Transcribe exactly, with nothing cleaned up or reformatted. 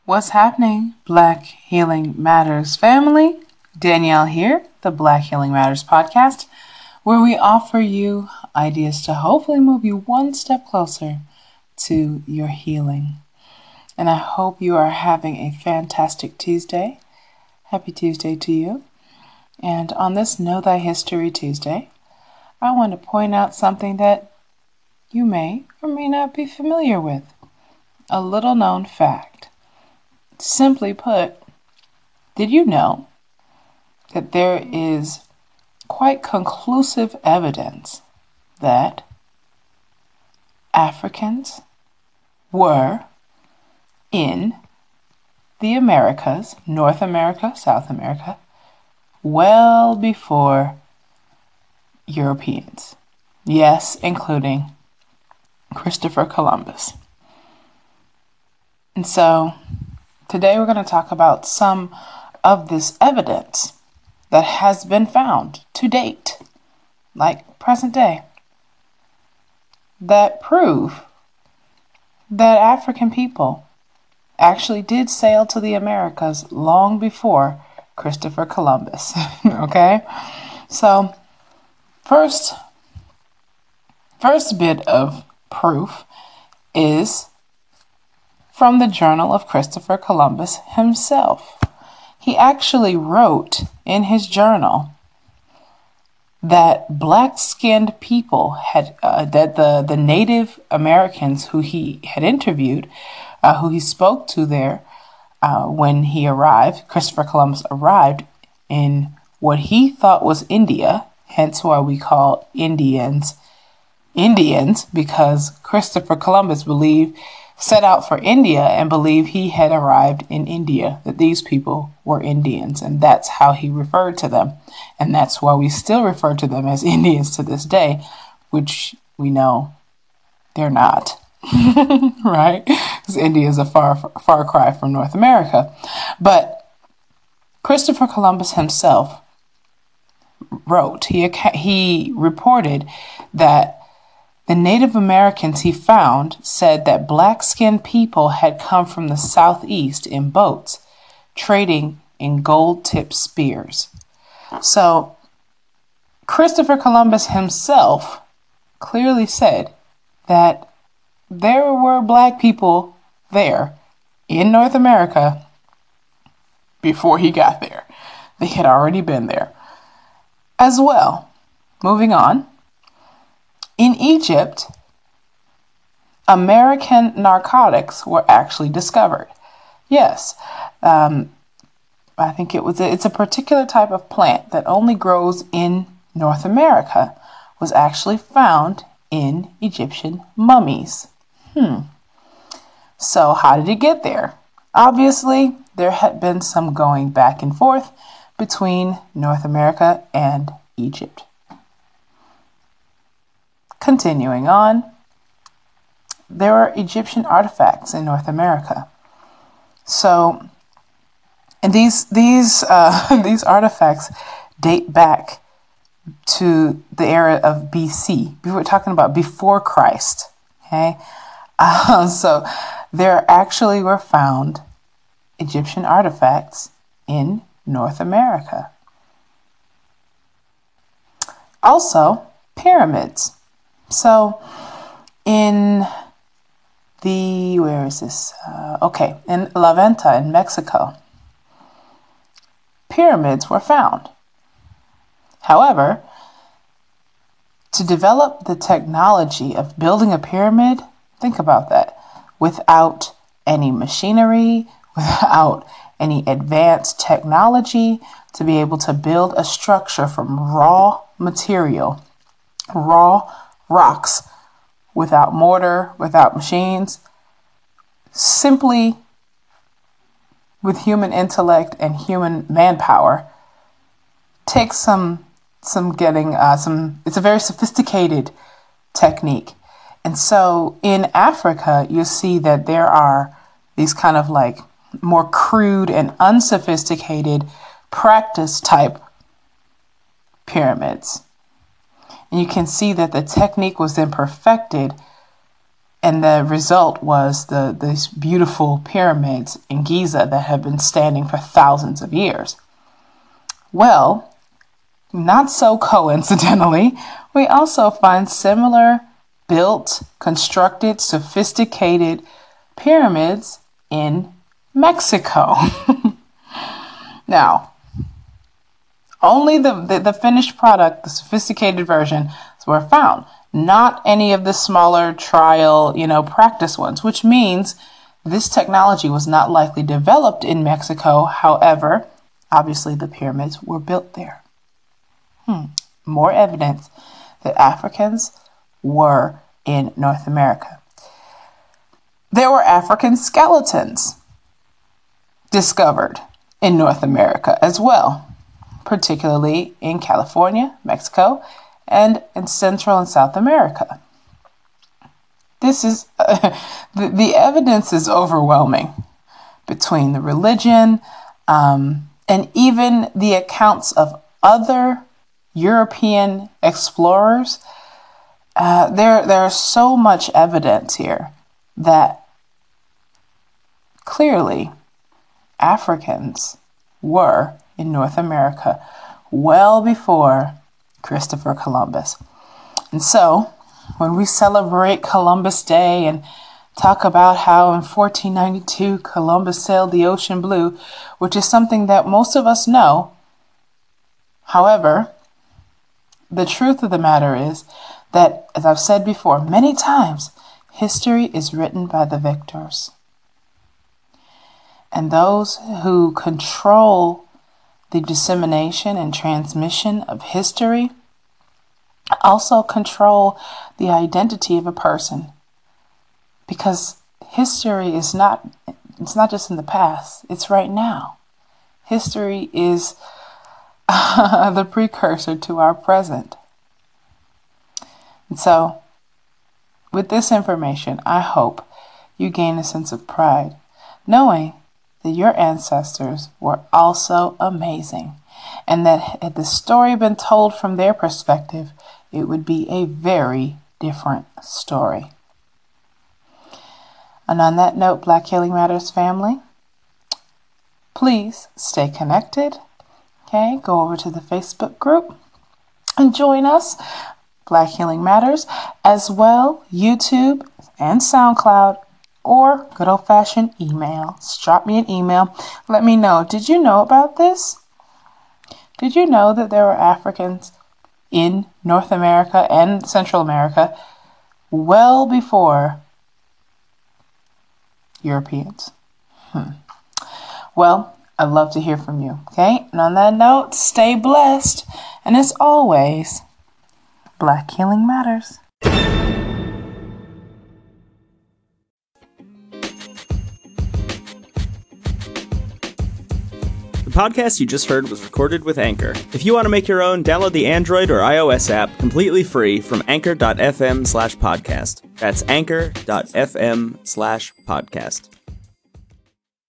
What's happening, Black Healing Matters family? Danielle here, the Black Healing Matters podcast, where we offer you ideas to hopefully move you one step closer to your healing. And I hope you are having a fantastic Tuesday. Happy Tuesday to you. And on this Know Thy History Tuesday, I want to point out something that you may or may not be familiar with. A little known fact. Simply put, did you know that there is quite conclusive evidence that Africans were in the Americas, North America, South America, well before Europeans? Yes, including Christopher Columbus. And so today we're going to talk about some of this evidence that has been found to date, like present day, that prove that African people actually did sail to the Americas long before Christopher Columbus. Okay? So, first, first bit of proof is from the Journal of Christopher Columbus himself. He actually wrote in his journal that black-skinned people had, uh, that the, the Native Americans who he had interviewed, uh, who he spoke to there uh, when he arrived, Christopher Columbus arrived in what he thought was India, hence why we call Indians Indians, because Christopher Columbus believed set out for India and believed he had arrived in India, that these people were Indians, and that's how he referred to them. And that's why we still refer to them as Indians to this day, which we know they're not, right? Because India is a far, far cry from North America. But Christopher Columbus himself wrote, he, he reported that the Native Americans he found said that black-skinned people had come from the southeast in boats, trading in gold-tipped spears. So, Christopher Columbus himself clearly said that there were black people there in North America before he got there. They had already been there. As well, moving on, in Egypt, American narcotics were actually discovered. Yes, um, I think it was a, it's a particular type of plant that only grows in North America, was actually found in Egyptian mummies. Hmm. So how did it get there? Obviously, there had been some going back and forth between North America and Egypt. Continuing on, there are Egyptian artifacts in North America. So, and these these uh, these artifacts date back to the era of B C. We were talking about before Christ. Okay, uh, so there actually were found Egyptian artifacts in North America. Also, pyramids. So, in the, where is this? Uh, okay, in La Venta in Mexico, pyramids were found. However, to develop the technology of building a pyramid, think about that, without any machinery, without any advanced technology, to be able to build a structure from raw material, raw rocks, without mortar, without machines, simply with human intellect and human manpower, takes some some getting uh, some. It's a very sophisticated technique, and so in Africa you see that there are these kind of like more crude and unsophisticated practice type pyramids. And you can see that the technique was then perfected And the result was the these beautiful pyramids in Giza that have been standing for thousands of years. Well, not so coincidentally, we also find similar built, constructed, sophisticated pyramids in Mexico. Now, only the, the, the finished product, the sophisticated version, were found. Not any of the smaller trial, you know, practice ones, which means this technology was not likely developed in Mexico. However, obviously the pyramids were built there. Hmm. More evidence that Africans were in North America. There were African skeletons discovered in North America as well, particularly in California, Mexico, and in Central and South America. This is, uh, the, the evidence is overwhelming between the religion um, and even the accounts of other European explorers. Uh, there, there's so much evidence here that clearly Africans were in North America well before Christopher Columbus. And so, when we celebrate Columbus Day and talk about how in fourteen ninety-two Columbus sailed the ocean blue, which is something that most of us know, however, the truth of the matter is that, as I've said before many times, history is written by the victors. And those who control the dissemination and transmission of history also control the identity of a person. Because history is not, it's not just in the past, it's right now. History is uh, the precursor to our present. And so, with this information, I hope you gain a sense of pride, knowing that your ancestors were also amazing, and that had the story been told from their perspective, it would be a very different story. And on that note, Black Healing Matters family, please stay connected. Okay, go over to the Facebook group and join us, Black Healing Matters, as well YouTube and SoundCloud, or good old-fashioned email. Just drop me an email. Let me know, did you know about this? Did you know that there were Africans in North America and Central America well before Europeans? Hmm. Well, I'd love to hear from you, okay? And on that note, stay blessed. And as always, Black Healing Matters. The podcast you just heard was recorded with Anchor. If you want to make your own, download the Android or iOS app completely free from anchor.fm slash podcast. That's anchor.fm slash podcast.